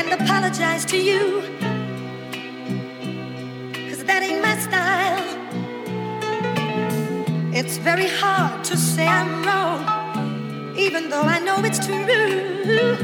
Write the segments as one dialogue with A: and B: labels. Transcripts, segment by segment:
A: and apologize to you, 'cause that ain't my style. It's very hard to say I'm wrong, even though I know it's true.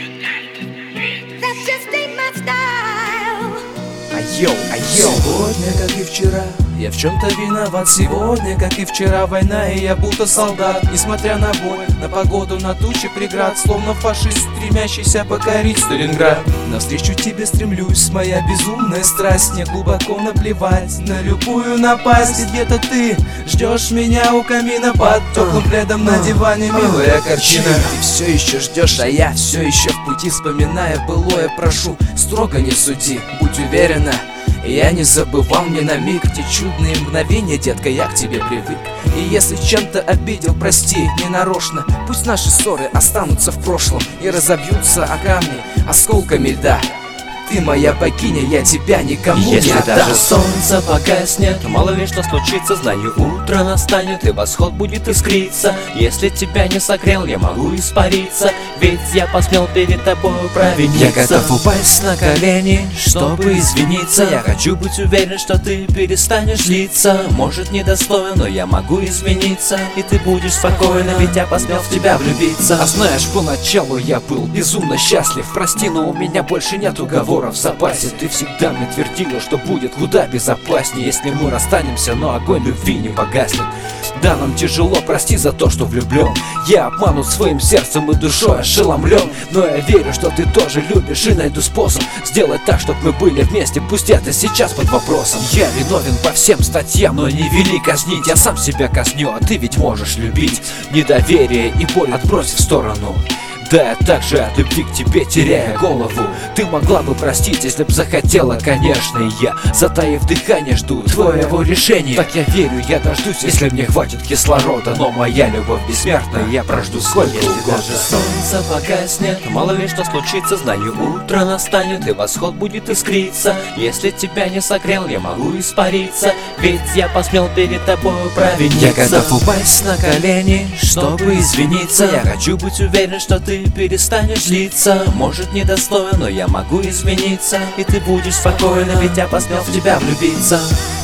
A: That just ain't my style.
B: Айоу, айоу. Сегодня, как и вчера, я в чем-то виноват. Сегодня, как и вчера, война, и я будто солдат. Несмотря на бой, на погоду, на тучи преград, словно фашист, стремящийся покорить Сталинград. Навстречу тебе стремлюсь, моя безумная страсть. Мне глубоко наплевать на любую напасть. И где-то ты ждешь меня у камина под теплым пледом на диване, милая картина. Ты все еще ждешь, а я все еще в пути. Вспоминая былое, прошу, строго не суди. Будь уверена, я не забывал ни на миг те чудные мгновения, детка, я к тебе привык. И если чем-то обидел, прости, ненарочно. Пусть наши ссоры останутся в прошлом и разобьются о камни осколками льда. Ты моя богиня, я тебя никому не отдам.
C: Если даже солнце погаснет, мало ли что случится, знаю, утро настанет и восход будет искриться. Если тебя не согрел, я могу испариться, ведь я посмел перед тобой провиниться. Я готов упасть на колени, чтобы извиниться. Я хочу быть уверен, что ты перестанешь злиться. Может, недостоин, но я могу измениться, и ты будешь спокойна, ведь я посмел в тебя влюбиться.
B: А знаешь, поначалу я был безумно счастлив. Прости, но у меня больше нет уговоров в запасе. Ты всегда мне твердила, что будет куда безопаснее, если мы расстанемся, но огонь любви не погаснет. Да, нам тяжело, прости за то, что влюблен. Я обманут своим сердцем и душой ошеломлен, но я верю, что ты тоже любишь, и найду способ сделать так, чтобы мы были вместе, пусть это сейчас под вопросом. Я виновен по всем статьям, но не вели казнить. Я сам себя казню, а ты ведь можешь любить. Недоверие и боль отбрось в сторону. Да, я также от любви к тебе теряю голову. Ты могла бы простить, если б захотела, конечно. И я, затаив дыхание, жду твоего решения. Так я верю, я дождусь, если мне хватит кислорода. Но моя любовь бессмертна, я прожду сколько угодно.
C: Даже солнце погаснет, мало ли что случится, знаю, утро настанет и восход будет искриться. Если тебя не согрел, я могу испариться, ведь я посмел перед тобой провиниться.
B: Я готов упасть на колени, чтобы извиниться.
C: Я хочу быть уверен, что ты перестанешь злиться. Может, недостоин, но я могу измениться, и ты будешь спокойна, ведь я посмел в тебя влюбиться.